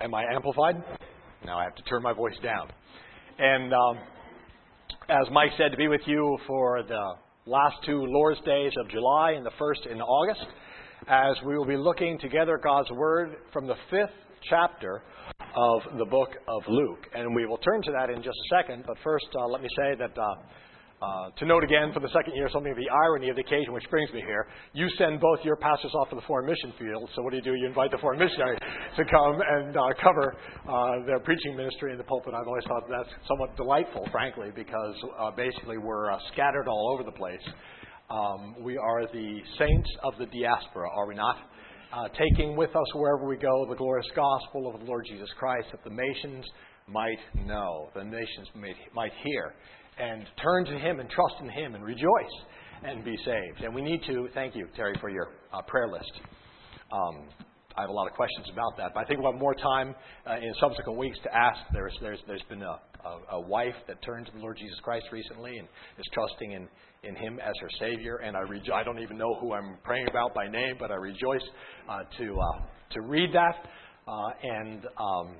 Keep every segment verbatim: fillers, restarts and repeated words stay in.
Am I amplified? Now I have to turn my voice down. And um, as Mike said, to be with you for the last two Lord's Days of July and the first in August, as we will be looking together at God's Word from the fifth chapter of the book of Luke. And we will turn to that in just a second, but first uh, let me say that uh, uh, to note again for the second year something of the irony of the occasion which brings me here. You send both your pastors off to the foreign mission field, so what do you do? You invite the foreign missionary to come and uh, cover uh, their preaching ministry in the pulpit. I've always thought that's somewhat delightful, frankly, because uh, basically we're uh, scattered all over the place. Um, we are the saints of the diaspora, are we not? Uh, taking with us wherever we go the glorious gospel of the Lord Jesus Christ, that the nations might know, the nations might, might hear, and turn to Him and trust in Him and rejoice and be saved. And we need to, thank you, Terry, for your uh, prayer list. Um, I have a lot of questions about that, but I think we'll have more time uh, in subsequent weeks to ask. There's there's there's been a, a, a wife that turned to the Lord Jesus Christ recently and is trusting in, in Him as her Savior, and I rejo- I don't even know who I'm praying about by name, but I rejoice uh, to uh, to read that uh, and um,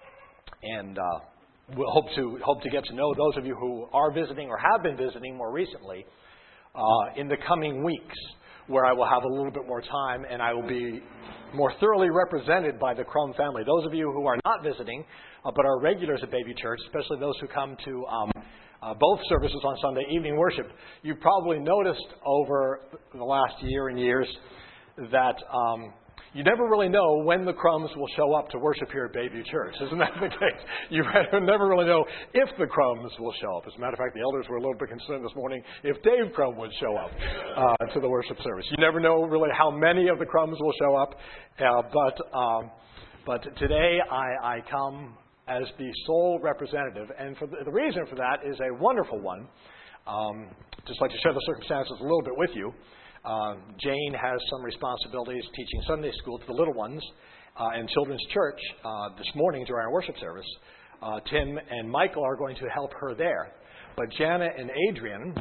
and uh, we'll hope to hope to get to know those of you who are visiting or have been visiting more recently uh, in the coming weeks, where I will have a little bit more time and I will be more thoroughly represented by the Crum family. Those of you who are not visiting, uh, but are regulars at Bayview Church, especially those who come to um, uh, both services on Sunday evening worship, you've probably noticed over the last year and years that um, you never really know when the Crums will show up to worship here at Bayview Church. Isn't that the case? You never really know if the Crums will show up. As a matter of fact, the elders were a little bit concerned this morning if Dave Crum would show up uh, to the worship service. You never know really how many of the Crums will show up. Uh, but um, but today I, I come as the sole representative. And for the, the reason for that is a wonderful one. Um, just like to share the circumstances a little bit with you. Uh, Jane has some responsibilities teaching Sunday school to the little ones uh, in Children's Church uh, this morning during our worship service. Uh, Tim and Michael are going to help her there. But Jana and Adrian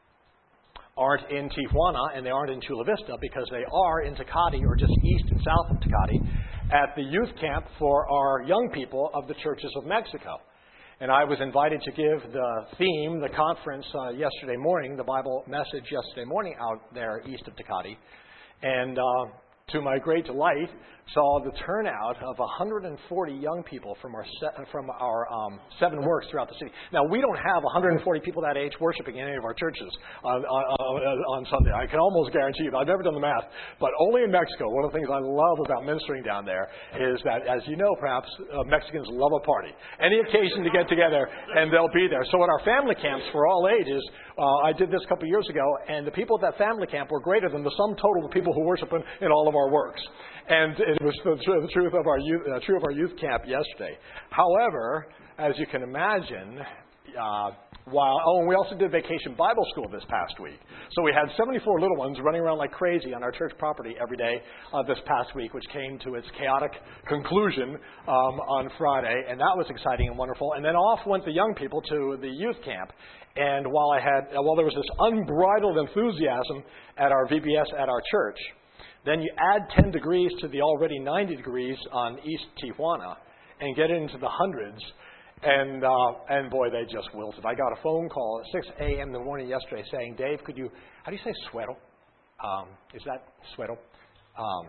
aren't in Tijuana and they aren't in Chula Vista because they are in Tecate, or just east and south of Tecate, at the youth camp for our young people of the Churches of Mexico. And I was invited to give the theme, the conference uh, yesterday morning, the Bible message yesterday morning out there east of Tecate. And uh, to my great delight, saw the turnout of one hundred forty young people from our se- from our um, seven works throughout the city. Now, we don't have one hundred forty people that age worshiping in any of our churches on, on, on Sunday. I can almost guarantee you, I've never done the math, but only in Mexico. One of the things I love about ministering down there is that, as you know, perhaps, uh, Mexicans love a party. Any occasion to get together, and they'll be there. So at our family camps for all ages, uh, I did this a couple years ago, and the people at that family camp were greater than the sum total of the people who worship in, in all of our works. And it was the, the truth of our youth, uh, true of our youth camp yesterday. However, as you can imagine, uh, while oh, and we also did Vacation Bible School this past week. So we had seventy-four little ones running around like crazy on our church property every day uh, this past week, which came to its chaotic conclusion um, on Friday, and that was exciting and wonderful. And then off went the young people to the youth camp. And while I had, uh, while there was this unbridled enthusiasm at our V B S at our church, then you add ten degrees to the already ninety degrees on East Tijuana and get into the hundreds. And, uh, and boy, they just wilted. I got a phone call at six a.m. in the morning yesterday saying, Dave, could you, how do you say suero? Um, is that suero? Um,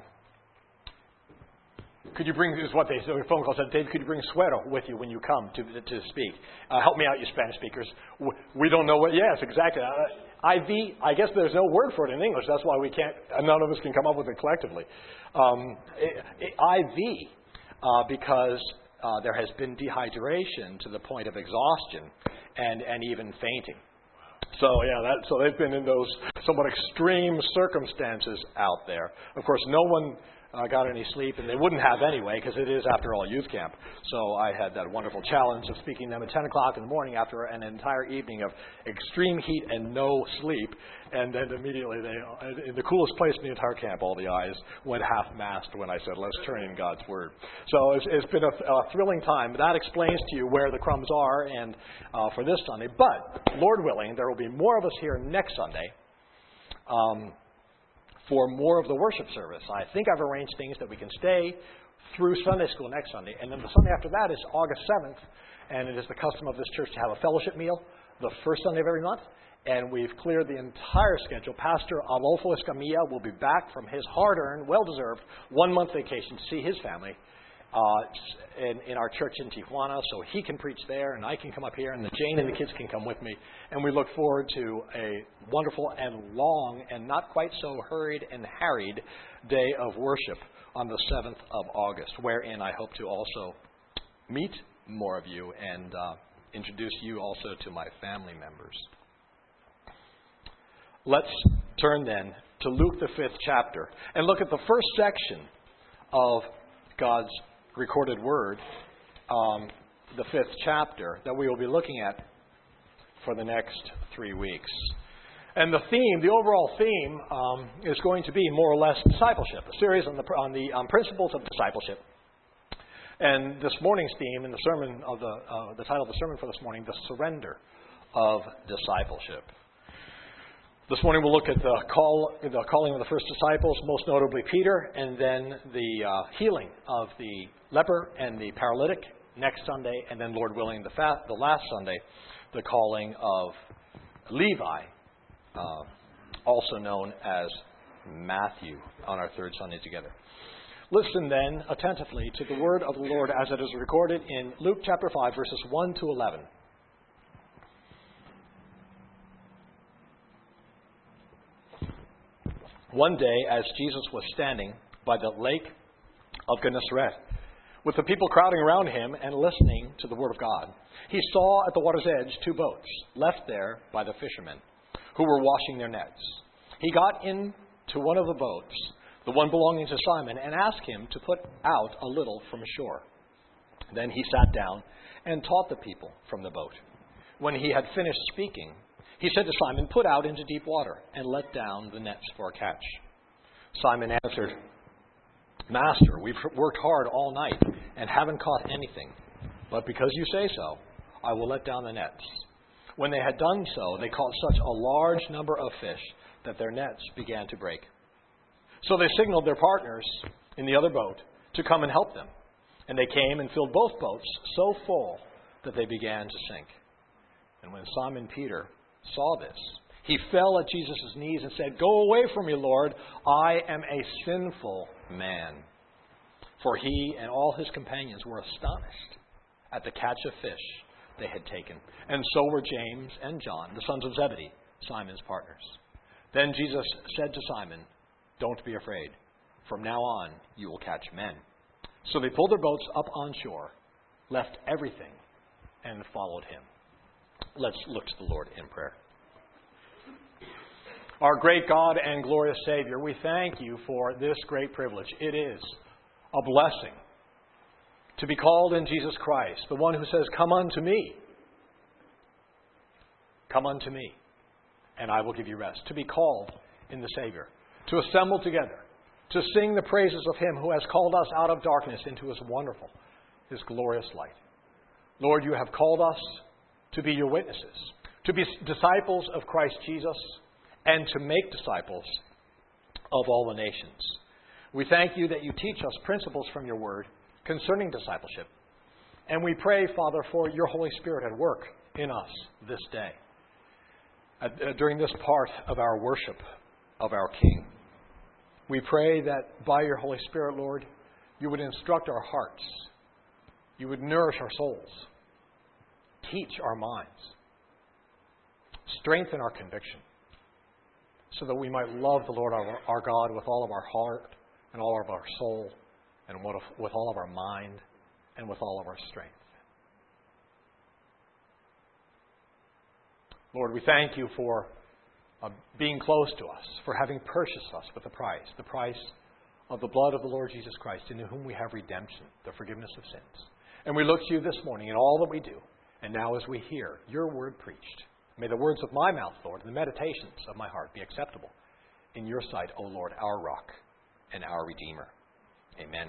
could you bring, this is what they said, the phone call said, Dave, could you bring suero with you when you come to to speak? Uh, help me out, you Spanish speakers. We don't know what, yes, exactly. Uh, I V, I guess there's no word for it in English. That's why we can't, none of us can come up with it collectively. Um, I V, uh, because uh, there has been dehydration to the point of exhaustion and, and even fainting. So, yeah, that, so they've been in those somewhat extreme circumstances out there. Of course, no one uh, got any sleep, and they wouldn't have anyway, because it is, after all, youth camp. So I had that wonderful challenge of speaking to them at ten o'clock in the morning after an entire evening of extreme heat and no sleep. And then immediately, they, in the coolest place in the entire camp, all the eyes went half-mast when I said, let's turn in God's Word. So it's, it's been a, a thrilling time. That explains to you where the crumbs are and uh, for this Sunday. But, Lord willing, there will be more of us here next Sunday. Um, for more of the worship service. I think I've arranged things that we can stay through Sunday school next Sunday. And then the Sunday after that is August seventh, and it is the custom of this church to have a fellowship meal the first Sunday of every month. And we've cleared the entire schedule. Pastor Adolfo Escamilla will be back from his hard-earned, well-deserved one-month vacation to see his family uh, in, in our church in Tijuana, so he can preach there, and I can come up here, and the Jane and the kids can come with me. And we look forward to a wonderful and long and not quite so hurried and harried day of worship on the seventh of August, wherein I hope to also meet more of you and uh, introduce you also to my family members. Let's turn then to Luke, the fifth chapter, and look at the first section of God's recorded word, um, the fifth chapter, that we will be looking at for the next three weeks. And the theme, the overall theme, um, is going to be more or less discipleship, a series on the, on the um, principles of discipleship. And this morning's theme in the sermon of the, uh, the title of the sermon for this morning, the surrender of discipleship. This morning we'll look at the call, the calling of the first disciples, most notably Peter, and then the uh, healing of the leper and the paralytic next Sunday, and then, Lord willing, the, fa- the last Sunday, the calling of Levi, uh, also known as Matthew, on our third Sunday together. Listen then attentively to the word of the Lord as it is recorded in Luke chapter five, verses one to eleven. One day, as Jesus was standing by the lake of Gennesaret, with the people crowding around him and listening to the word of God, he saw at the water's edge two boats left there by the fishermen, who were washing their nets. He got into one of the boats, the one belonging to Simon, and asked him to put out a little from shore. Then he sat down and taught the people from the boat. When he had finished speaking, he said to Simon, "Put out into deep water and let down the nets for a catch." Simon answered, "Master, we've worked hard all night and haven't caught anything. But because you say so, I will let down the nets." When they had done so, they caught such a large number of fish that their nets began to break. So they signaled their partners in the other boat to come and help them. And they came and filled both boats so full that they began to sink. And when Simon Peter saw this, he fell at Jesus' knees and said, "Go away from me, Lord. I am a sinful man." For he and all his companions were astonished at the catch of fish they had taken. And so were James and John, the sons of Zebedee, Simon's partners. Then Jesus said to Simon, "Don't be afraid. From now on, you will catch men." So they pulled their boats up on shore, left everything, and followed him. Let's look to the Lord in prayer. Our great God and glorious Savior, we thank you for this great privilege. It is a blessing to be called in Jesus Christ, the one who says, "Come unto me. Come unto me, and I will give you rest." To be called in the Savior, to assemble together, to sing the praises of him who has called us out of darkness into his wonderful, his glorious light. Lord, you have called us to be your witnesses, to be disciples of Christ Jesus, and to make disciples of all the nations. We thank you that you teach us principles from your word concerning discipleship. And we pray, Father, for your Holy Spirit at work in us this day, uh, during this part of our worship of our King. We pray that by your Holy Spirit, Lord, you would instruct our hearts, you would nourish our souls, teach our minds, strengthen our conviction, so that we might love the Lord our, our God with all of our heart and all of our soul and with all of our mind and with all of our strength. Lord, we thank you for uh, being close to us, for having purchased us with a price, the price of the blood of the Lord Jesus Christ, in whom we have redemption, the forgiveness of sins. And we look to you this morning in all that we do. And now as we hear your word preached, may the words of my mouth, Lord, and the meditations of my heart be acceptable in your sight, O Lord, our rock and our Redeemer. Amen.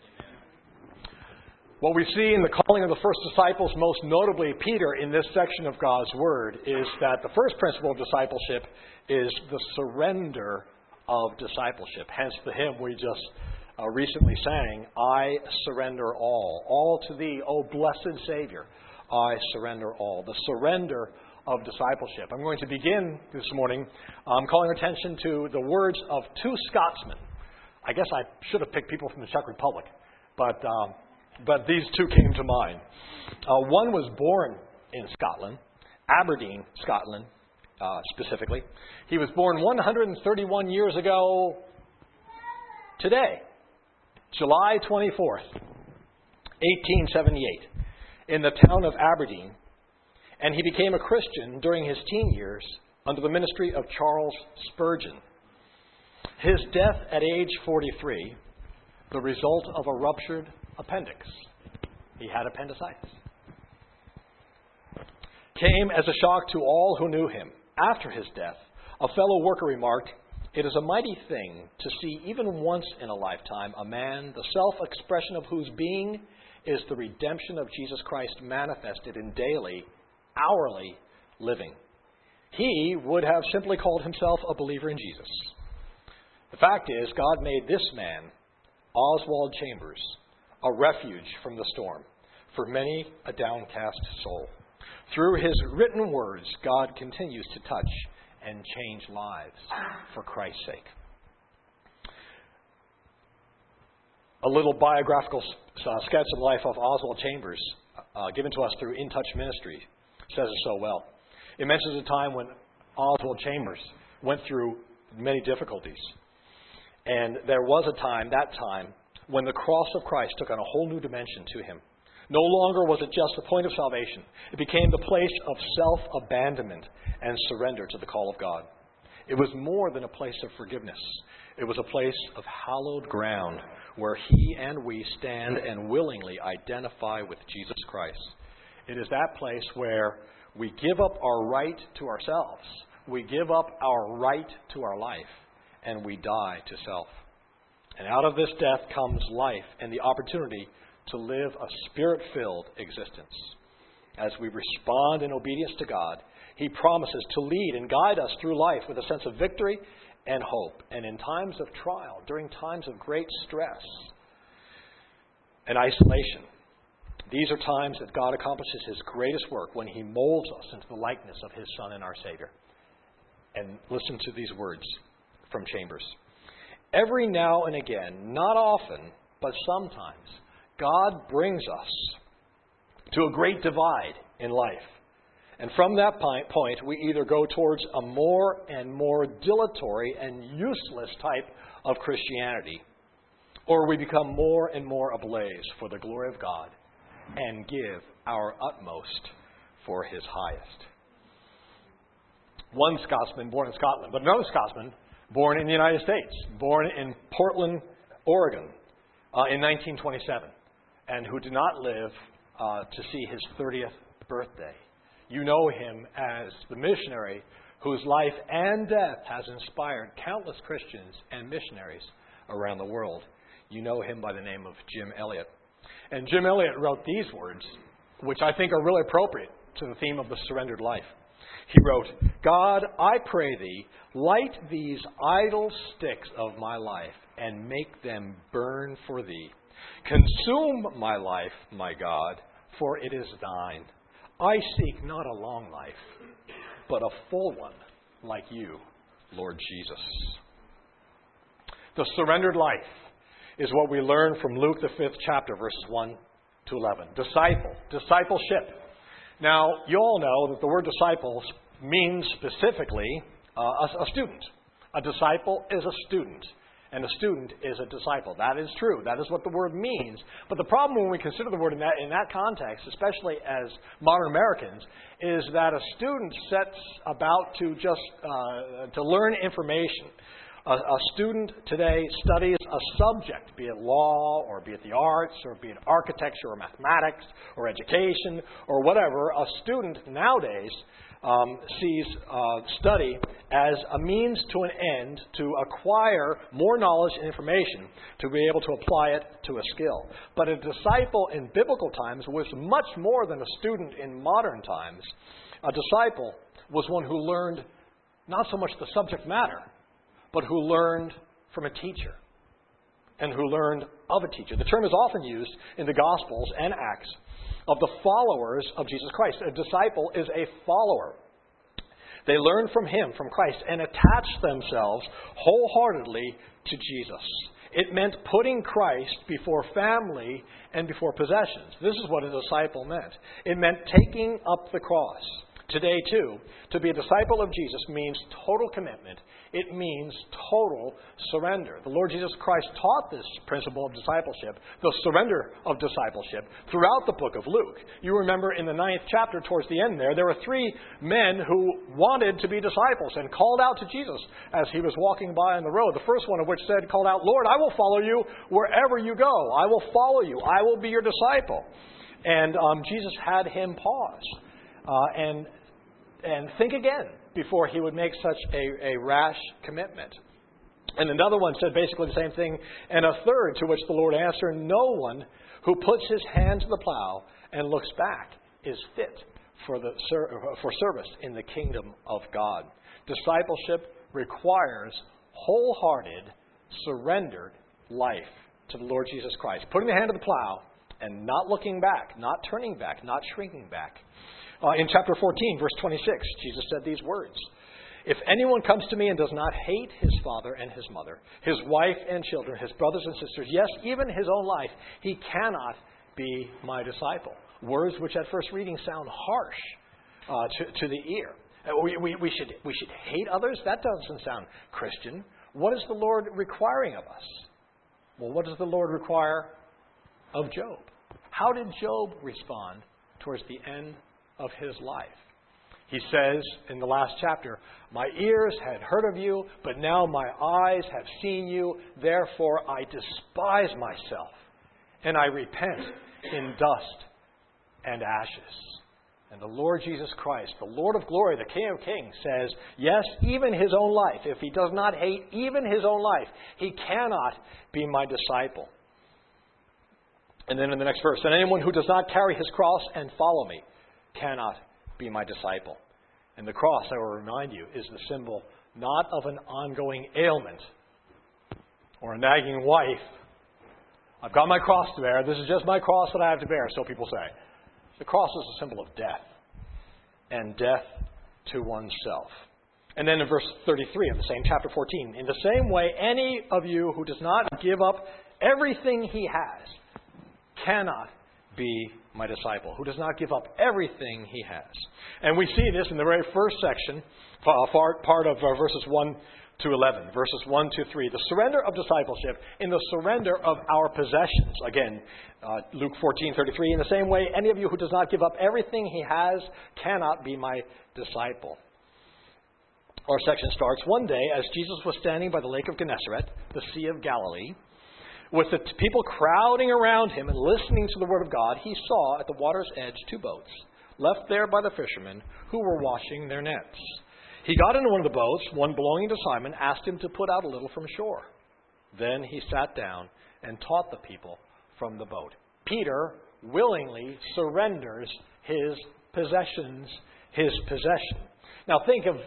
What we see in the calling of the first disciples, most notably Peter, in this section of God's Word, is that the first principle of discipleship is the surrender of discipleship. Hence the hymn we just uh, recently sang, I surrender all. All to thee, O blessed Savior, I surrender all. The surrender of discipleship. I'm going to begin this morning um, calling attention to the words of two Scotsmen. I guess I should have picked people from the Czech Republic, but um, but these two came to mind. Uh, one was born in Scotland, Aberdeen, Scotland, uh, specifically. He was born one hundred thirty-one years ago today, July twenty-fourth, eighteen seventy-eight, in the town of Aberdeen. And he became a Christian during his teen years under the ministry of Charles Spurgeon. His death at age forty-three, the result of a ruptured appendix. He had appendicitis. Came as a shock to all who knew him. After his death, a fellow worker remarked, "It is a mighty thing to see even once in a lifetime a man, the self-expression of whose being is the redemption of Jesus Christ manifested in daily, hourly living." He would have simply called himself a believer in Jesus. The fact is, God made this man, Oswald Chambers, a refuge from the storm for many a downcast soul. Through his written words, God continues to touch and change lives for Christ's sake. A little biographical uh, sketch of the life of Oswald Chambers, uh, given to us through In Touch Ministry, says it so well. It mentions a time when Oswald Chambers went through many difficulties. And there was a time, that time, when the cross of Christ took on a whole new dimension to him. No longer was it just the point of salvation. It became the place of self-abandonment and surrender to the call of God. It was more than a place of forgiveness. It was a place of hallowed ground where he and we stand and willingly identify with Jesus Christ. It is that place where we give up our right to ourselves. We give up our right to our life, and we die to self. And out of this death comes life and the opportunity to live a spirit-filled existence. As we respond in obedience to God, He promises to lead and guide us through life with a sense of victory and hope. And in times of trial, during times of great stress and isolation, these are times that God accomplishes His greatest work when He molds us into the likeness of His Son and our Savior. And listen to these words from Chambers. Every now and again, not often, but sometimes, God brings us to a great divide in life. And from that point, we either go towards a more and more dilatory and useless type of Christianity, or we become more and more ablaze for the glory of God and give our utmost for His highest. One Scotsman born in Scotland, but another Scotsman born in the United States, born in Portland, Oregon, uh, in nineteen twenty-seven, and who did not live uh, to see his thirtieth birthday. You know him as the missionary whose life and death has inspired countless Christians and missionaries around the world. You know him by the name of Jim Elliot. And Jim Elliot wrote these words, which I think are really appropriate to the theme of the surrendered life. He wrote, God, I pray Thee, light these idle sticks of my life and make them burn for Thee. Consume my life, my God, for it is Thine. I seek not a long life, but a full one like You, Lord Jesus. The surrendered life is what we learn from Luke, the fifth chapter, verses one to eleven. Disciple, discipleship. Now, you all know that the word disciple means specifically uh, a, a student. A disciple is a student, and a student is a disciple. That is true. That is what the word means. But the problem when we consider the word in that, in that context, especially as modern Americans, is that a student sets about to just uh, to learn information. A, a student today studies a subject, be it law, or be it the arts, or be it architecture, or mathematics, or education, or whatever. A student nowadays um, sees uh, study as a means to an end to acquire more knowledge and information to be able to apply it to a skill. But a disciple in biblical times was much more than a student in modern times. A disciple was one who learned not so much the subject matter, but who learned from a teacher, and who learned of a teacher. The term is often used in the Gospels and Acts of the followers of Jesus Christ. A disciple is a follower. They learn from him, from Christ, and attach themselves wholeheartedly to Jesus. It meant putting Christ before family and before possessions. This is what a disciple meant. It meant taking up the cross. Today, too, to be a disciple of Jesus means total commitment. It means total surrender. The Lord Jesus Christ taught this principle of discipleship, the surrender of discipleship, throughout the book of Luke. You remember in the ninth chapter, towards the end there, there were three men who wanted to be disciples and called out to Jesus as he was walking by on the road. The first one of which said, called out, Lord, I will follow you wherever you go. I will follow you. I will be your disciple. And um, Jesus had him pause uh, and and think again before he would make such a, a rash commitment. And another one said basically the same thing. And a third, to which the Lord answered, no one who puts his hand to the plow and looks back is fit for the for service in the kingdom of God. Discipleship requires wholehearted, surrendered life to the Lord Jesus Christ. Putting the hand to the plow and not looking back, not turning back, not shrinking back. Uh, in chapter fourteen, verse twenty-six, Jesus said these words, if anyone comes to me and does not hate his father and his mother, his wife and children, his brothers and sisters, yes, even his own life, he cannot be my disciple. Words which at first reading sound harsh uh, to, to the ear. Uh, we, we, we, should, we should hate others? That doesn't sound Christian. What is the Lord requiring of us? Well, what does the Lord require of Job? How did Job respond towards the end of his life? He says in the last chapter, my ears had heard of you, but now my eyes have seen you. Therefore I despise myself, and I repent in dust and ashes. And the Lord Jesus Christ, the Lord of glory, the King of kings, says, yes, even his own life, if he does not hate even his own life, he cannot be my disciple. And then in the next verse, and anyone who does not carry his cross and follow me cannot be my disciple. And the cross, I will remind you, is the symbol not of an ongoing ailment or a nagging wife. I've got my cross to bear. This is just my cross that I have to bear, so people say. The cross is a symbol of death, and death to oneself. And then in verse thirty-three of the same chapter fourteen, in the same way, any of you who does not give up everything he has cannot be my disciple, who does not give up everything he has. And we see this in the very first section, part of verses one to eleven, verses one to three. The surrender of discipleship in the surrender of our possessions. Again, uh, Luke fourteen thirty-three, in the same way, any of you who does not give up everything he has cannot be my disciple. Our section starts, one day, as Jesus was standing by the lake of Gennesaret, the Sea of Galilee, with the people crowding around him and listening to the word of God, he saw at the water's edge two boats, left there by the fishermen who were washing their nets. He got into one of the boats, one belonging to Simon, asked him to put out a little from shore. Then he sat down and taught the people from the boat. Peter willingly surrenders his possessions, his possession. Now think of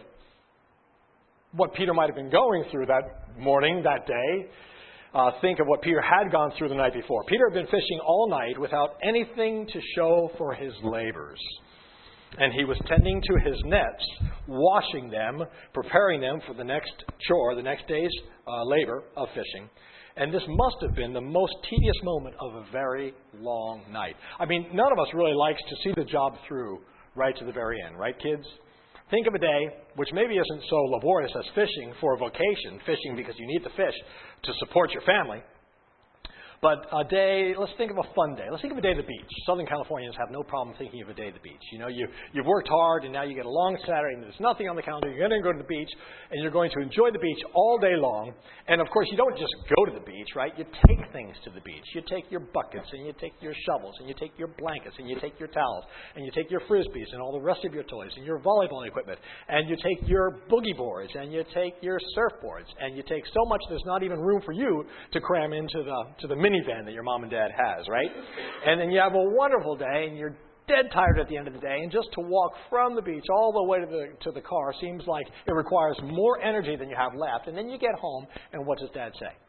what Peter might have been going through that morning, that day. Uh, think of what Peter had gone through the night before. Peter had been fishing all night without anything to show for his labors. And he was tending to his nets, washing them, preparing them for the next chore, the next day's uh, labor of fishing. And this must have been the most tedious moment of a very long night. I mean, none of us really likes to see the job through right to the very end, right, kids? Think of a day which maybe isn't so laborious as fishing for a vocation, fishing because you need the fish to support your family. But a day, let's think of a fun day. Let's think of a day at the beach. Southern Californians have no problem thinking of a day at the beach. You know, you, you've worked hard and now you get a long Saturday and there's nothing on the calendar. You're going to go to the beach and you're going to enjoy the beach all day long. And of course, you don't just go to the beach, right? You take things to the beach. You take your buckets and you take your shovels and you take your blankets and you take your towels and you take your frisbees and all the rest of your toys and your volleyball equipment and you take your boogie boards and you take your surfboards and you take so much there's not even room for you to cram into the to the minivan that your mom and dad has, right? And then you have a wonderful day and you're dead tired at the end of the day, and just to walk from the beach all the way to the to the car seems like it requires more energy than you have left. And then you get home and what does Dad say?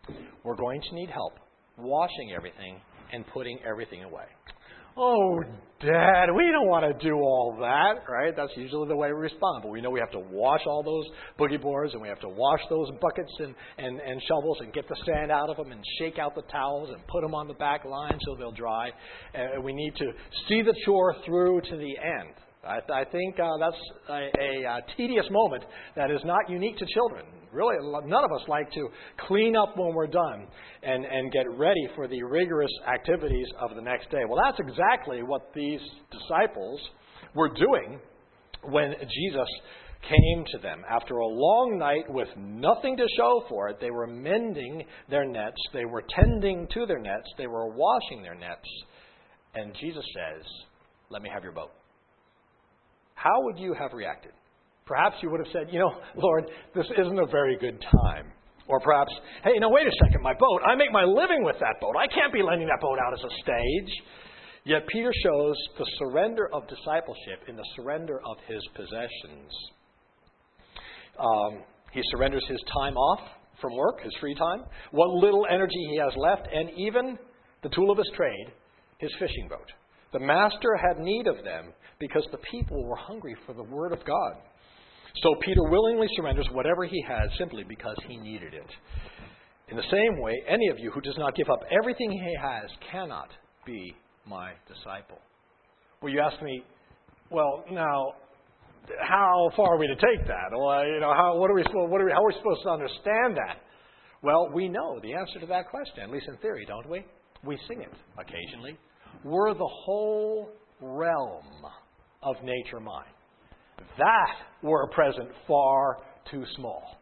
we're going to need help washing everything and putting everything away. Oh, Dad, we don't want to do all that, right? That's usually the way we respond. But we know we have to wash all those boogie boards, and we have to wash those buckets and, and, and shovels and get the sand out of them and shake out the towels and put them on the back line so they'll dry. Uh, we need to see the chore through to the end. I, I think uh, that's a, a, a tedious moment that is not unique to children. Really, none of us like to clean up when we're done and, and get ready for the rigorous activities of the next day. Well, that's exactly what these disciples were doing when Jesus came to them. After a long night with nothing to show for it, they were mending their nets, they were tending to their nets, they were washing their nets. And Jesus says, "Let me have your boat." How would you have reacted? Perhaps you would have said, you know, Lord, this isn't a very good time. Or perhaps, hey, now wait a second, my boat, I make my living with that boat. I can't be lending that boat out as a stage. Yet Peter shows the surrender of discipleship in the surrender of his possessions. Um, he surrenders his time off from work, his free time, what little energy he has left, and even the tool of his trade, his fishing boat. The master had need of them because the people were hungry for the word of God. So Peter willingly surrenders whatever he has simply because he needed it. In the same way, any of you who does not give up everything he has cannot be my disciple. Well, you ask me, well, now, how far are we to take that? Well, you know, how, what are we, what are we, how are we supposed to understand that? Well, we know the answer to that question, at least in theory, don't we? We sing it occasionally. We're the whole realm of nature mine. That were a present far too small.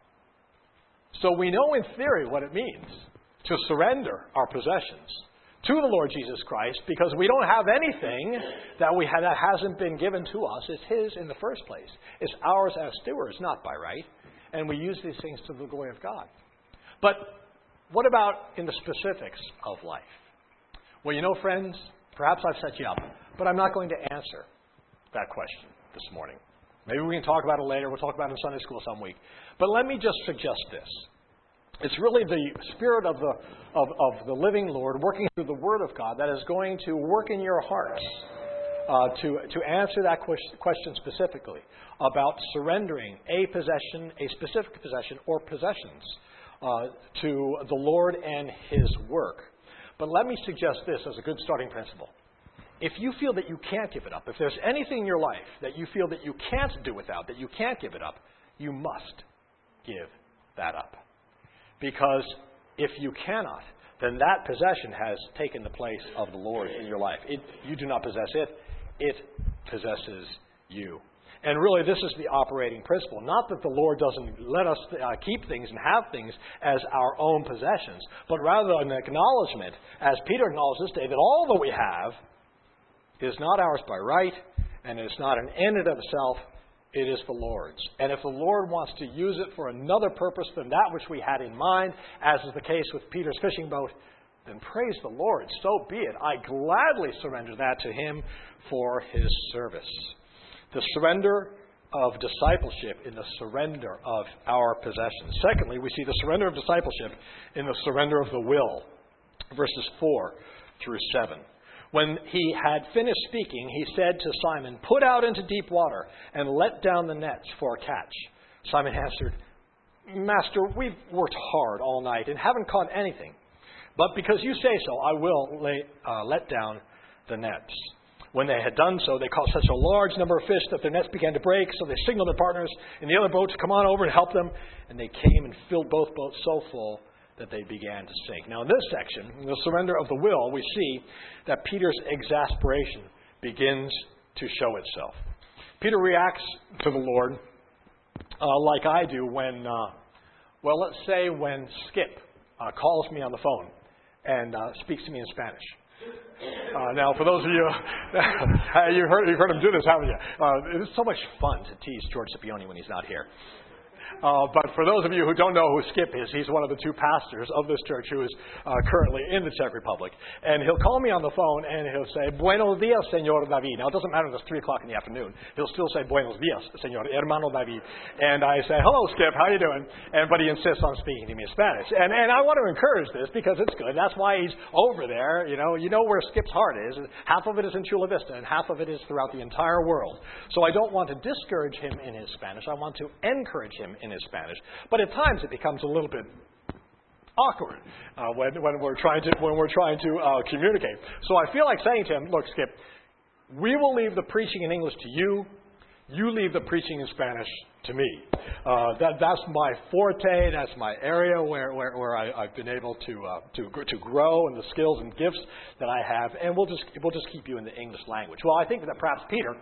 So we know in theory what it means to surrender our possessions to the Lord Jesus Christ, because we don't have anything that we have, that hasn't been given to us. It's His in the first place. It's ours as stewards, not by right. And we use these things to the glory of God. But what about in the specifics of life? Well, you know, friends, perhaps I've set you up, but I'm not going to answer that question this morning. Maybe we can talk about it later. We'll talk about it in Sunday school some week. But let me just suggest this. It's really the Spirit of the of, of the living Lord working through the Word of God that is going to work in your hearts uh, to, to answer that question specifically about surrendering a possession, a specific possession or possessions uh, to the Lord and His work. But let me suggest this as a good starting principle. If you feel that you can't give it up, if there's anything in your life that you feel that you can't do without, that you can't give it up, you must give that up. Because if you cannot, then that possession has taken the place of the Lord in your life. It, you do not possess it. It possesses you. And really, this is the operating principle. Not that the Lord doesn't let us uh, keep things and have things as our own possessions, but rather an acknowledgement, as Peter acknowledged this day, that all that we have is not ours by right, and it's not an end in itself. It is the Lord's. And if the Lord wants to use it for another purpose than that which we had in mind, as is the case with Peter's fishing boat, then praise the Lord. So be it. I gladly surrender that to Him for His service. The surrender of discipleship in the surrender of our possessions. Secondly, we see the surrender of discipleship in the surrender of the will. Verses four through seven. When he had finished speaking, he said to Simon, "Put out into deep water and let down the nets for a catch." Simon answered, "Master, we've worked hard all night and haven't caught anything. But because you say so, I will lay, uh, let down the nets." When they had done so, they caught such a large number of fish that their nets began to break. So they signaled their partners in the other boat to come on over and help them. And they came and filled both boats so full that they began to sink. Now in this section, in the surrender of the will, we see that Peter's exasperation begins to show itself. Peter reacts to the Lord uh, like I do when, uh, well, let's say when Skip uh, calls me on the phone and uh, speaks to me in Spanish. Uh, now, for those of you, you've heard, you've heard him do this, haven't you? Uh, it is so much fun to tease George Scipione when he's not here. Uh, but for those of you who don't know who Skip is, he's one of the two pastors of this church who is uh, currently in the Czech Republic. And he'll call me on the phone and he'll say, Buenos dias, Señor David. Now, it doesn't matter if it's three o'clock in the afternoon. He'll still say, Buenos dias, Señor Hermano David. And I say, hello, Skip, how you doing? And but he insists on speaking to me in Spanish. And, and I want to encourage this because it's good. That's why he's over there. You know, you know where Skip's heart is. Half of it is in Chula Vista and half of it is throughout the entire world. So I don't want to discourage him in his Spanish. I want to encourage him in his Spanish. But at times it becomes a little bit awkward uh, when, when we're trying to when we're trying to uh, communicate. So I feel like saying to him, look, Skip, we will leave the preaching in English to you. You leave the preaching in Spanish to me. Uh, that that's my forte. That's my area where where, where I, I've been able to uh, to to grow in the skills and gifts that I have. And we'll just we'll just keep you in the English language. Well, I think that perhaps Peter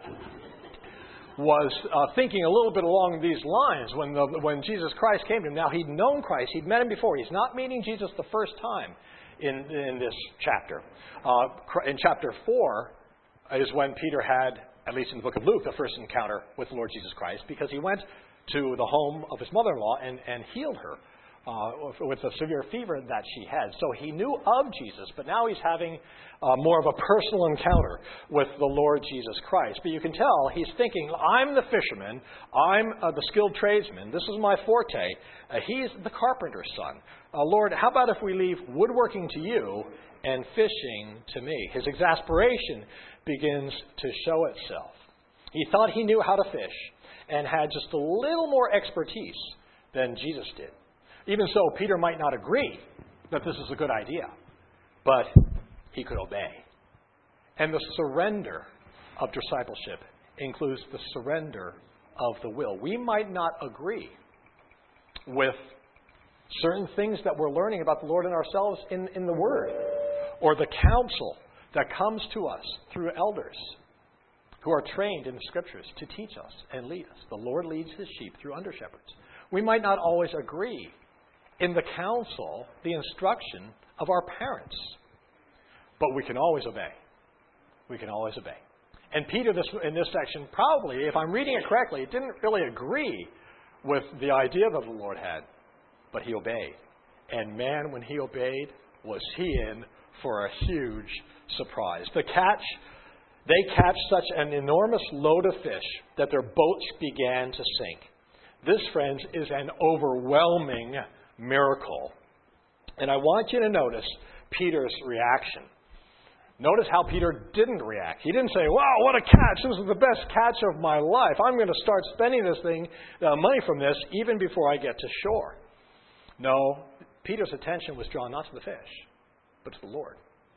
was uh, thinking a little bit along these lines when the, when Jesus Christ came to him. Now, he'd known Christ. He'd met him before. He's not meeting Jesus the first time in, in this chapter. Uh, in chapter four is when Peter had, at least in the book of Luke, the first encounter with the Lord Jesus Christ, because he went to the home of his mother-in-law and, and healed her uh, with a severe fever that she had. So he knew of Jesus, but now he's having uh, more of a personal encounter with the Lord Jesus Christ. But you can tell he's thinking, I'm the fisherman, I'm uh, the skilled tradesman, this is my forte, uh, he's the carpenter's son. Uh, Lord, how about if we leave woodworking to you and fishing to me? His exasperation begins to show itself. He thought he knew how to fish and had just a little more expertise than Jesus did. Even so, Peter might not agree that this is a good idea, but he could obey. And the surrender of discipleship includes the surrender of the will. We might not agree with certain things that we're learning about the Lord and ourselves in, in the Word, or the counsel that comes to us through elders who are trained in the Scriptures to teach us and lead us. The Lord leads his sheep through under-shepherds. We might not always agree in the counsel, the instruction of our parents, but we can always obey. We can always obey. And Peter, this, in this section, probably, if I'm reading it correctly, didn't really agree with the idea that the Lord had, but he obeyed. And man, when he obeyed, was he in for a huge surprise. The catch, they catch such an enormous load of fish that their boats began to sink. This, friends, is an overwhelming miracle. And I want you to notice Peter's reaction. Notice how Peter didn't react. He didn't say, wow, what a catch. This is the best catch of my life. I'm going to start spending this thing, uh, money from this, even before I get to shore. No, Peter's attention was drawn not to the fish, but to the Lord.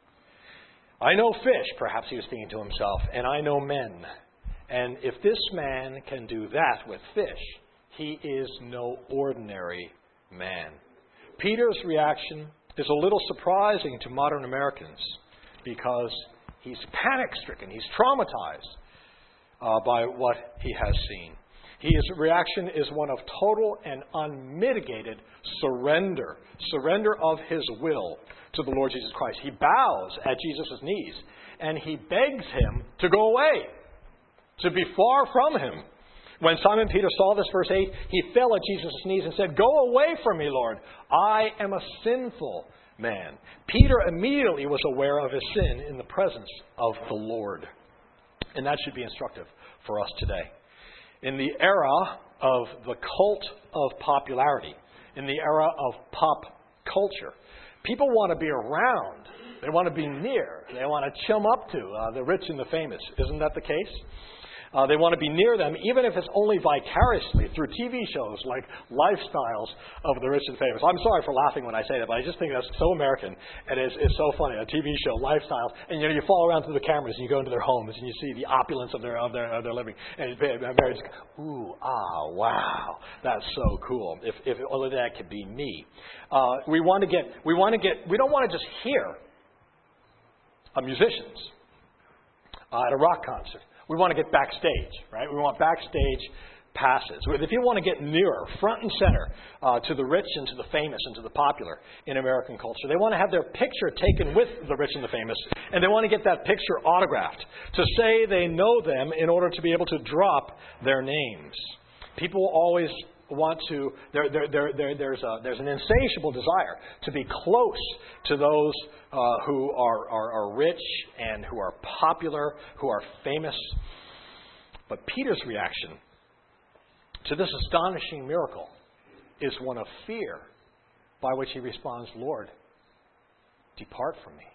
I know fish, perhaps he was thinking to himself, and I know men. And if this man can do that with fish, he is no ordinary man. Peter's reaction is a little surprising to modern Americans because he's panic-stricken. He's traumatized uh, by what he has seen. His reaction is one of total and unmitigated surrender. Surrender of his will to the Lord Jesus Christ. He bows at Jesus' knees and he begs him to go away, to be far from him. When Simon Peter saw this, verse eight, he fell at Jesus' knees and said, go away from me, Lord. I am a sinful man. Peter immediately was aware of his sin in the presence of the Lord. And that should be instructive for us today. In the era of the cult of popularity, in the era of pop culture, people want to be around. They want to be near. They want to chum up to uh, the rich and the famous. Isn't that the case? Uh, they want to be near them, even if it's only vicariously through T V shows like Lifestyles of the Rich and Famous. I'm sorry for laughing when I say that, but I just think that's so American, and it's, it's so funny. A T V show, Lifestyles, and you know you follow around through the cameras and you go into their homes and you see the opulence of their of their of their living, and Mary's, ooh, ah, wow, that's so cool. If if only that could be me. Uh, we want to get we want to get we don't want to just hear uh, musicians uh, at a rock concert. We want to get backstage, right? We want backstage passes. If you want to get nearer, front and center, uh, to the rich and to the famous and to the popular in American culture, they want to have their picture taken with the rich and the famous, and they want to get that picture autographed to say they know them in order to be able to drop their names. People always want to, there, there, there, there, there's, a, there's an insatiable desire to be close to those uh, who are, are, are rich and who are popular, who are famous. But Peter's reaction to this astonishing miracle is one of fear, by which he responds, Lord, depart from me.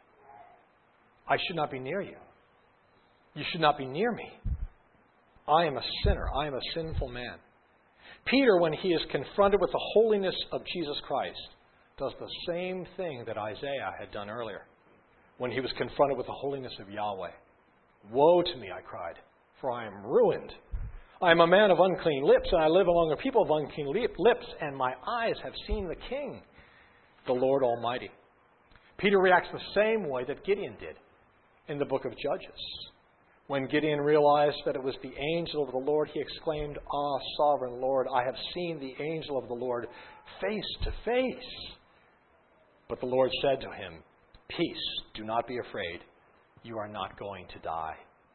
I should not be near you. You should not be near me. I am a sinner. I am a sinful man. Peter, when he is confronted with the holiness of Jesus Christ, does the same thing that Isaiah had done earlier when he was confronted with the holiness of Yahweh. Woe to me, I cried, for I am ruined. I am a man of unclean lips, and I live among a people of unclean lips, and my eyes have seen the King, the Lord Almighty. Peter reacts the same way that Gideon did in the book of Judges. When Gideon realized that it was the angel of the Lord, he exclaimed, Ah, sovereign Lord, I have seen the angel of the Lord face to face. But the Lord said to him, Peace, do not be afraid. You are not going to die.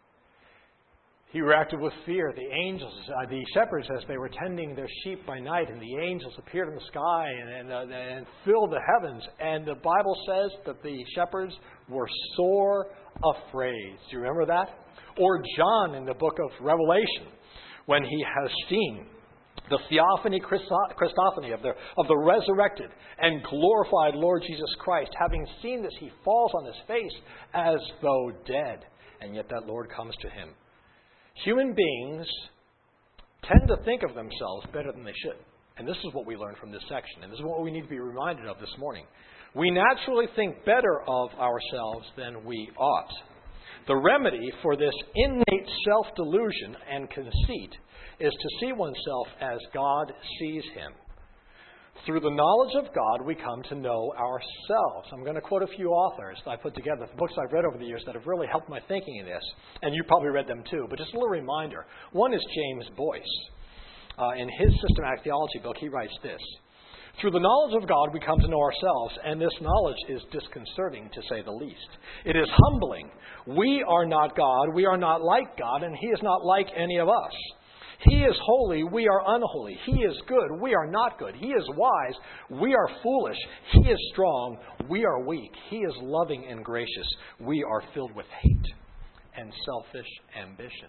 He reacted with fear. The angels, uh, the shepherds, as they were tending their sheep by night, and the angels appeared in the sky and, and, uh, and filled the heavens. And the Bible says that the shepherds were sore afraid. Do you remember that? Or John in the book of Revelation, when he has seen the theophany, Christophany of the, of the resurrected and glorified Lord Jesus Christ. Having seen this, he falls on his face as though dead. And yet that Lord comes to him. Human beings tend to think of themselves better than they should. And this is what we learn from this section. And this is what we need to be reminded of this morning. We naturally think better of ourselves than we ought. The remedy for this innate self-delusion and conceit is to see oneself as God sees him. Through the knowledge of God, we come to know ourselves. I'm going to quote a few authors that I put together, the books I've read over the years that have really helped my thinking in this. And you probably read them too, but just a little reminder. One is James Boyce. Uh, in his systematic theology book, he writes this. Through the knowledge of God, we come to know ourselves, and this knowledge is disconcerting, to say the least. It is humbling. We are not God. We are not like God, and he is not like any of us. He is holy, we are unholy. He is good, we are not good. He is wise, we are foolish. He is strong, we are weak. He is loving and gracious, we are filled with hate and selfish ambition.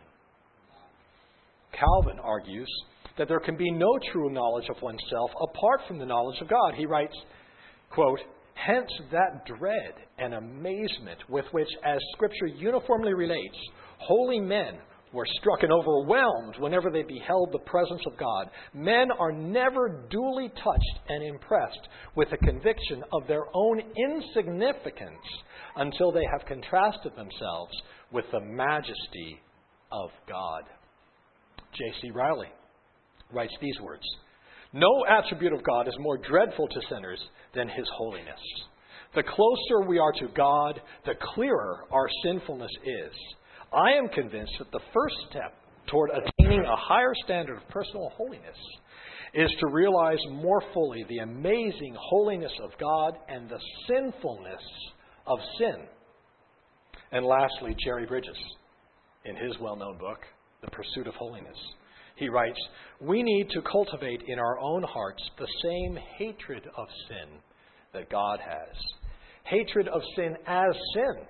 Calvin argues that there can be no true knowledge of oneself apart from the knowledge of God. He writes, quote, hence that dread and amazement with which, as Scripture uniformly relates, holy men were struck and overwhelmed whenever they beheld the presence of God. Men are never duly touched and impressed with a conviction of their own insignificance until they have contrasted themselves with the majesty of God. J C Rowley writes these words, no attribute of God is more dreadful to sinners than his holiness. The closer we are to God, the clearer our sinfulness is. I am convinced that the first step toward attaining a higher standard of personal holiness is to realize more fully the amazing holiness of God and the sinfulness of sin. And lastly, Jerry Bridges, in his well-known book, The Pursuit of Holiness, he writes, we need to cultivate in our own hearts the same hatred of sin that God has. Hatred of sin as sin.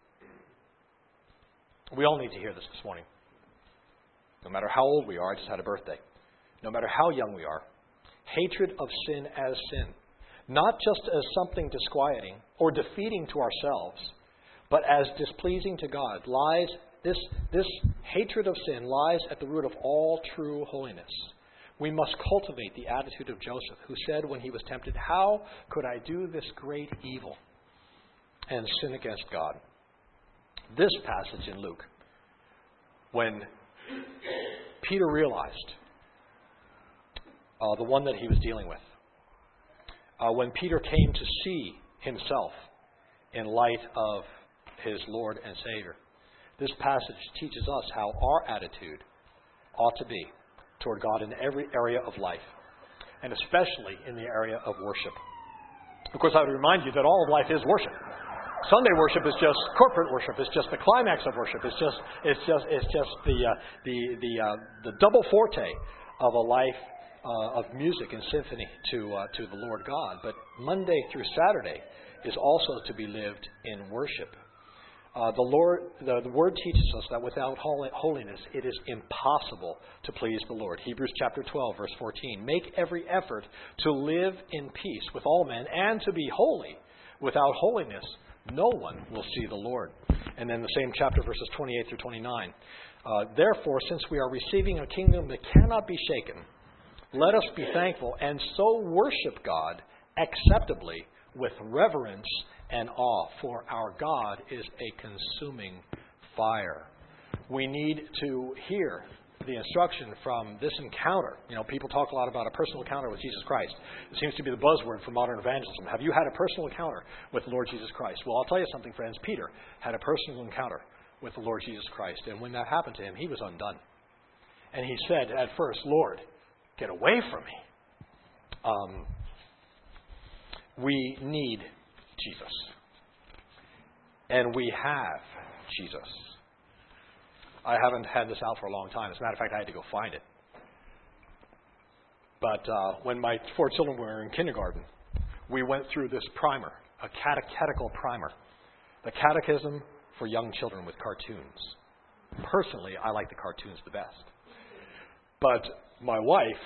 We all need to hear this this morning. No matter how old we are, I just had a birthday. No matter how young we are, hatred of sin as sin. Not just as something disquieting or defeating to ourselves, but as displeasing to God. Lies, this, this hatred of sin lies at the root of all true holiness. We must cultivate the attitude of Joseph, who said when he was tempted, how could I do this great evil and sin against God? This passage in Luke, when Peter realized uh, the one that he was dealing with, uh, when Peter came to see himself in light of his Lord and Savior, this passage teaches us how our attitude ought to be toward God in every area of life, and especially in the area of worship. Of course, I would remind you that all of life is worship. Sunday worship is just corporate worship. It's just the climax of worship. It's just it's just it's just the uh, the the uh, the double forte of a life uh, of music and symphony to uh, to the Lord God. But Monday through Saturday is also to be lived in worship. Uh, the Lord, the, the Word teaches us that without holiness, it is impossible to please the Lord. Hebrews chapter twelve, verse fourteen. Make every effort to live in peace with all men and to be holy. Without holiness, no one will see the Lord. And then the same chapter, verses twenty-eight through twenty-nine. Uh, Therefore, since we are receiving a kingdom that cannot be shaken, let us be thankful and so worship God acceptably with reverence and awe, for our God is a consuming fire. We need to hear the instruction from this encounter. You know, people talk a lot about a personal encounter with Jesus Christ. It seems to be the buzzword for modern evangelism. Have you had a personal encounter with the Lord Jesus Christ? Well, I'll tell you something, friends. Peter had a personal encounter with the Lord Jesus Christ. And when that happened to him, he was undone. And he said at first, Lord, get away from me. Um, we need Jesus. And we have Jesus. I haven't had this out for a long time. As a matter of fact, I had to go find it. But uh, when my four children were in kindergarten, we went through this primer, a catechetical primer, the Catechism for Young Children with cartoons. Personally, I like the cartoons the best. But my wife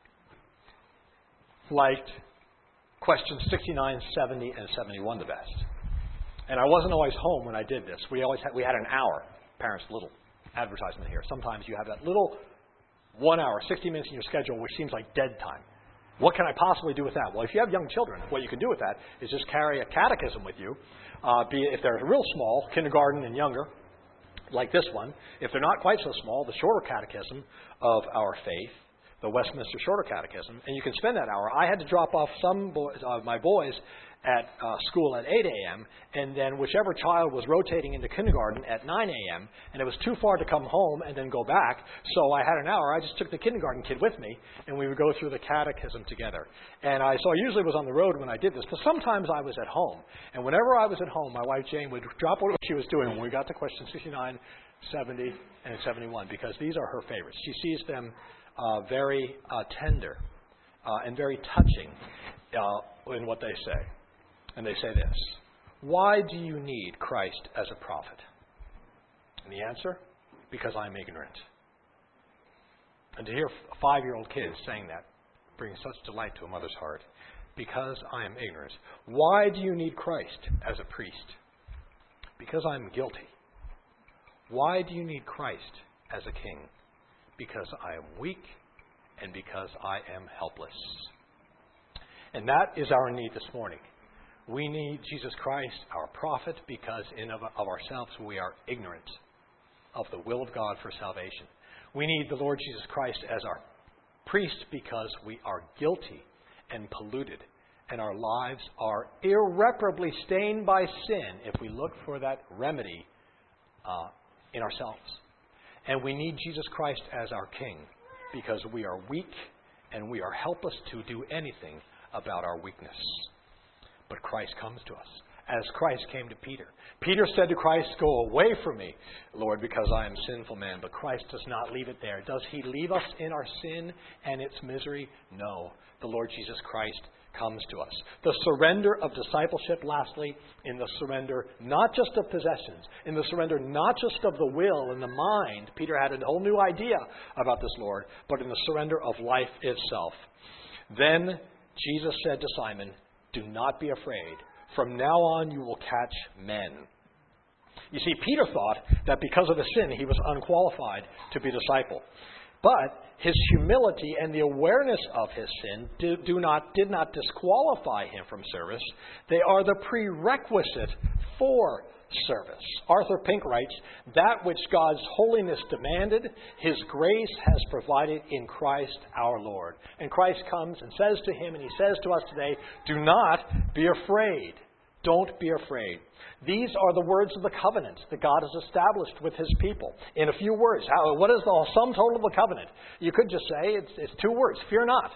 liked questions sixty-nine, seventy, and seventy-one the best. And I wasn't always home when I did this. We always had, we had an hour. Parents, little advertisement here. Sometimes you have that little one hour, sixty minutes in your schedule, which seems like dead time. What can I possibly do with that? Well, if you have young children, what you can do with that is just carry a catechism with you. Uh, be if they're real small, kindergarten and younger, like this one. If they're not quite so small, the shorter catechism of our faith, the Westminster Shorter Catechism, and you can spend that hour. I had to drop off some boys, uh, my boys at uh, school at eight a.m., and then whichever child was rotating into kindergarten at nine a.m., and it was too far to come home and then go back, so I had an hour. I just took the kindergarten kid with me, and we would go through the catechism together. And I, so I usually was on the road when I did this, but sometimes I was at home. And whenever I was at home, my wife Jane would drop what she was doing when we got to question sixty-nine, seventy, and seventy-one, because these are her favorites. She sees them uh, very uh, tender uh, and very touching uh, in what they say. And they say this: why do you need Christ as a prophet? And the answer? Because I'm ignorant. And to hear five-year-old kids saying that brings such delight to a mother's heart. Because I am ignorant. Why do you need Christ as a priest? Because I'm guilty. Why do you need Christ as a king? Because I am weak and because I am helpless. And that is our need this morning. We need Jesus Christ, our prophet, because in of, of ourselves we are ignorant of the will of God for salvation. We need the Lord Jesus Christ as our priest because we are guilty and polluted, and our lives are irreparably stained by sin if we look for that remedy uh, in ourselves. And we need Jesus Christ as our King because we are weak and we are helpless to do anything about our weakness. But Christ comes to us, as Christ came to Peter. Peter said to Christ, go away from me, Lord, because I am a sinful man. But Christ does not leave it there. Does he leave us in our sin and its misery? No. The Lord Jesus Christ comes to us. The surrender of discipleship, lastly, in the surrender not just of possessions, in the surrender not just of the will and the mind. Peter had a whole new idea about this Lord, but in the surrender of life itself. Then Jesus said to Simon, do not be afraid. From now on you will catch men. You see, Peter thought that because of his sin he was unqualified to be a disciple. But his humility and the awareness of his sin do, do not, did not disqualify him from service. They are the prerequisite for service. Arthur Pink writes, that which God's holiness demanded, his grace has provided in Christ our Lord. And Christ comes and says to him, and he says to us today, do not be afraid. Don't be afraid. These are the words of the covenant that God has established with his people. In a few words, how, what is the sum total of the covenant? You could just say it's, it's two words, fear not.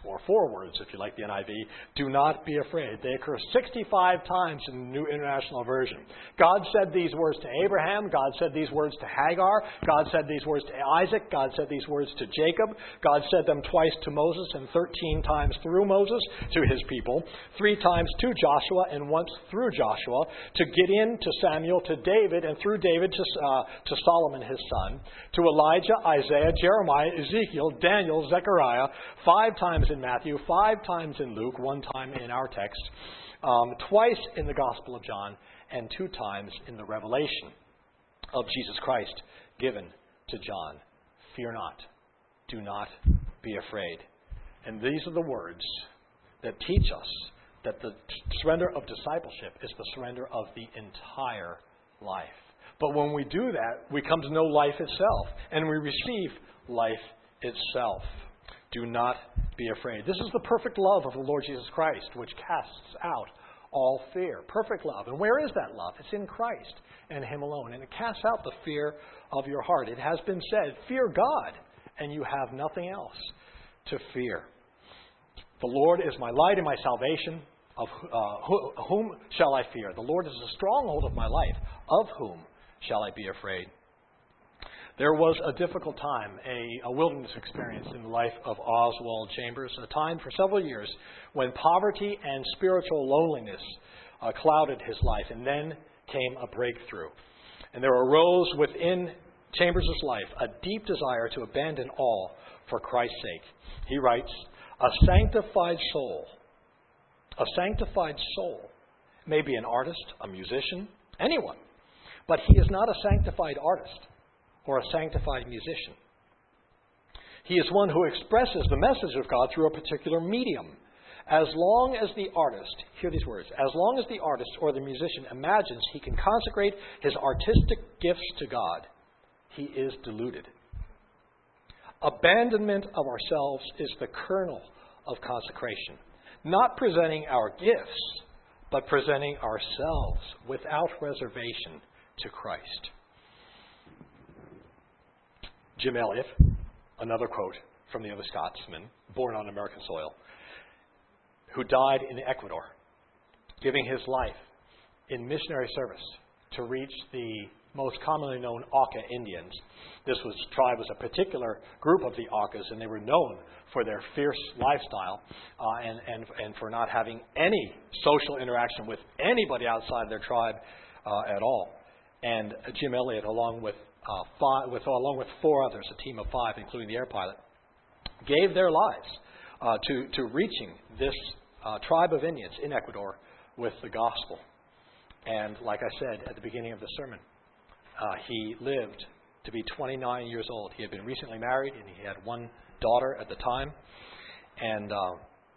or four words if you like the N I V, do not be afraid. They occur sixty-five times in the New International Version. God said these words to Abraham. God said these words to Hagar. God said these words to Isaac. God said these words to Jacob. God said them twice to Moses and thirteen times through Moses to his people, three times to Joshua and once through Joshua, to Gideon, to Samuel, to David, and through David to, uh, to Solomon his son, to Elijah, Isaiah, Jeremiah, Ezekiel, Daniel, Zechariah, five times in Matthew, five times in Luke, one time in our text, um, twice in the Gospel of John, and two times in the revelation of Jesus Christ given to John. Fear not. Do not be afraid. And these are the words that teach us that the surrender of discipleship is the surrender of the entire life. But when we do that, we come to know life itself, and we receive life itself. Do not be afraid. This is the perfect love of the Lord Jesus Christ, which casts out all fear. Perfect love. And where is that love? It's in Christ and Him alone. And it casts out the fear of your heart. It has been said, fear God, and you have nothing else to fear. The Lord is my light and my salvation. Of uh, whom shall I fear? The Lord is the stronghold of my life. Of whom shall I be afraid? There was a difficult time, a, a wilderness experience in the life of Oswald Chambers, a time for several years when poverty and spiritual loneliness uh, clouded his life, and then came a breakthrough. And there arose within Chambers' life a deep desire to abandon all for Christ's sake. He writes, a sanctified soul, a sanctified soul may be an artist, a musician, anyone, but he is not a sanctified artist or a sanctified musician. He is one who expresses the message of God through a particular medium. As long as the artist, hear these words, as long as the artist or the musician imagines he can consecrate his artistic gifts to God, he is deluded. Abandonment of ourselves is the kernel of consecration. Not presenting our gifts, but presenting ourselves without reservation to Christ. Jim Elliot, another quote from the other Scotsman, born on American soil, who died in Ecuador, giving his life in missionary service to reach the most commonly known Auca Indians. This was tribe was a particular group of the Aucas, and they were known for their fierce lifestyle uh, and, and, and for not having any social interaction with anybody outside their tribe uh, at all. And Jim Elliot, along with Uh, five, with, along with four others, a team of five, including the air pilot, gave their lives uh, to, to reaching this uh, tribe of Indians in Ecuador with the gospel. And like I said at the beginning of the sermon, uh, he lived to be twenty-nine years old. He had been recently married, and he had one daughter at the time. And uh,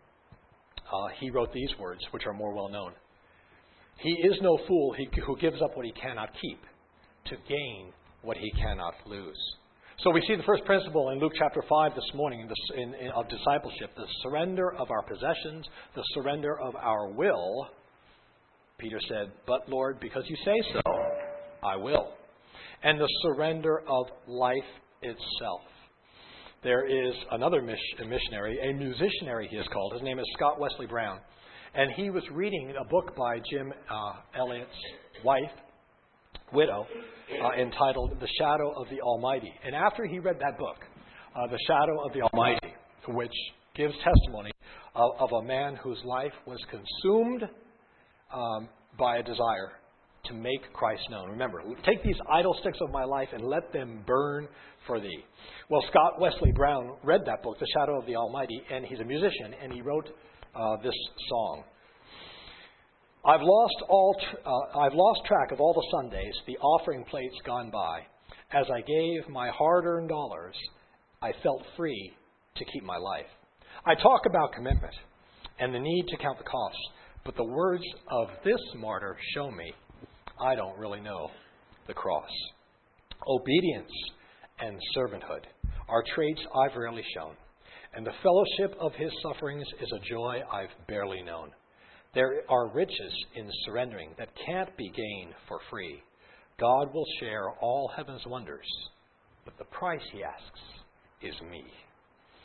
uh, he wrote these words, which are more well known. He is no fool he, who gives up what he cannot keep to gain what he cannot lose. So we see the first principle in Luke chapter five this morning in the, in, in, of discipleship, the surrender of our possessions, the surrender of our will. Peter said, but Lord, because you say so, I will. And the surrender of life itself. There is another miss- a missionary, a musicianary he is called. His name is Scott Wesley Brown. And he was reading a book by Jim uh, Elliot's wife, widow, uh, entitled The Shadow of the Almighty. And after he read that book, uh, The Shadow of the Almighty, which gives testimony of, of a man whose life was consumed um, by a desire to make Christ known. Remember, take these idle sticks of my life and let them burn for thee. Well, Scott Wesley Brown read that book, The Shadow of the Almighty, and he's a musician, and he wrote uh, this song. I've lost all. Tr- uh, I've lost track of all the Sundays, the offering plates gone by. As I gave my hard-earned dollars, I felt free to keep my life. I talk about commitment and the need to count the costs, but the words of this martyr show me I don't really know the cross. Obedience and servanthood are traits I've rarely shown, and the fellowship of his sufferings is a joy I've barely known. There are riches in surrendering that can't be gained for free. God will share all heaven's wonders, but the price, he asks, is me.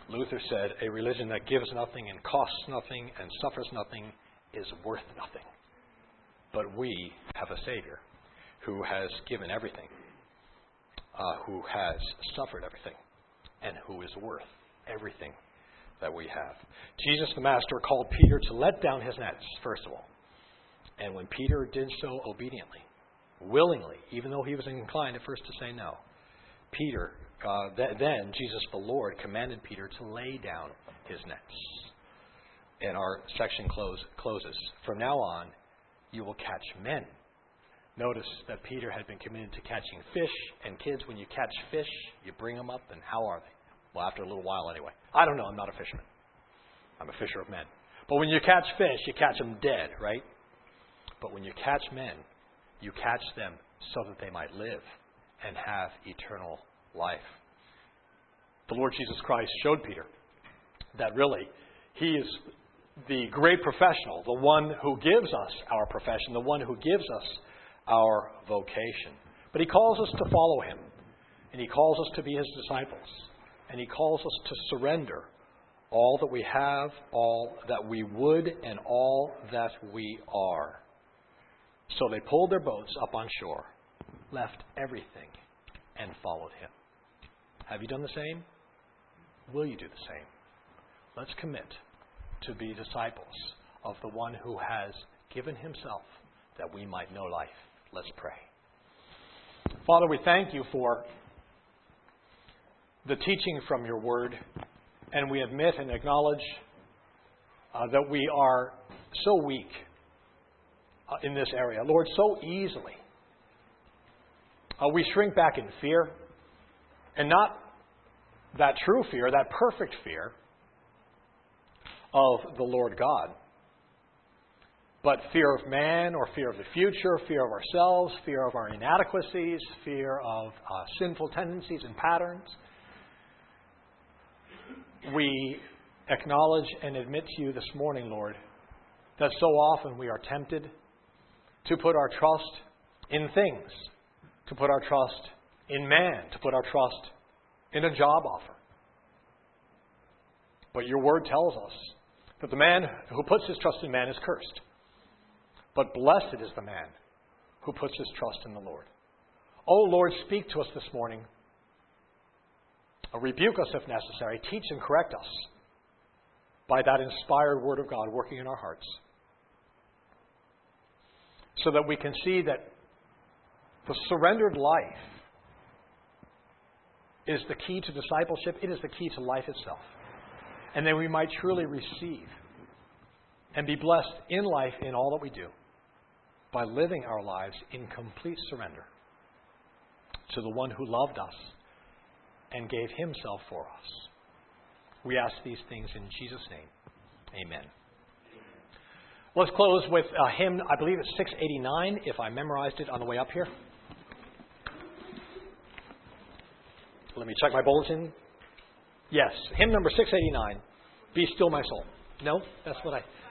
Luther said, a religion that gives nothing and costs nothing and suffers nothing is worth nothing. But we have a Savior who has given everything, uh, who has suffered everything, and who is worth everything that we have. Jesus the Master called Peter to let down his nets, first of all. And when Peter did so obediently, willingly, even though he was inclined at first to say no, Peter, uh, th- then Jesus the Lord commanded Peter to lay down his nets. And our section close, closes. From now on, you will catch men. Notice that Peter had been committed to catching fish. And kids, when you catch fish, you bring them up, and how are they? Well, after a little while anyway. I don't know. I'm not a fisherman. I'm a fisher of men. But when you catch fish, you catch them dead, right? But when you catch men, you catch them so that they might live and have eternal life. The Lord Jesus Christ showed Peter that really he is the great professional, the one who gives us our profession, the one who gives us our vocation. But he calls us to follow him, and he calls us to be his disciples, and he calls us to surrender all that we have, all that we would, and all that we are. So they pulled their boats up on shore, left everything, and followed him. Have you done the same? Will you do the same? Let's commit to be disciples of the one who has given himself that we might know life. Let's pray. Father, we thank you for the teaching from your word, and we admit and acknowledge uh, that we are so weak uh, in this area. Lord, so easily uh, we shrink back in fear, and not that true fear, that perfect fear of the Lord God, but fear of man or fear of the future, fear of ourselves, fear of our inadequacies, fear of uh, sinful tendencies and patterns. We acknowledge and admit to you this morning, Lord, that so often we are tempted to put our trust in things, to put our trust in man, to put our trust in a job offer. But your word tells us that the man who puts his trust in man is cursed. But blessed is the man who puts his trust in the Lord. Oh, Lord, speak to us this morning. Rebuke us if necessary. Teach and correct us by that inspired word of God working in our hearts, so that we can see that the surrendered life is the key to discipleship. It is the key to life itself. And then we might truly receive and be blessed in life in all that we do by living our lives in complete surrender to the one who loved us and gave himself for us. We ask these things in Jesus' name. Amen. Let's close with a hymn. I believe it's six eighty-nine, if I memorized it on the way up here. Let me check my bulletin. Yes, hymn number six eighty-nine, Be Still My Soul. No, that's what I...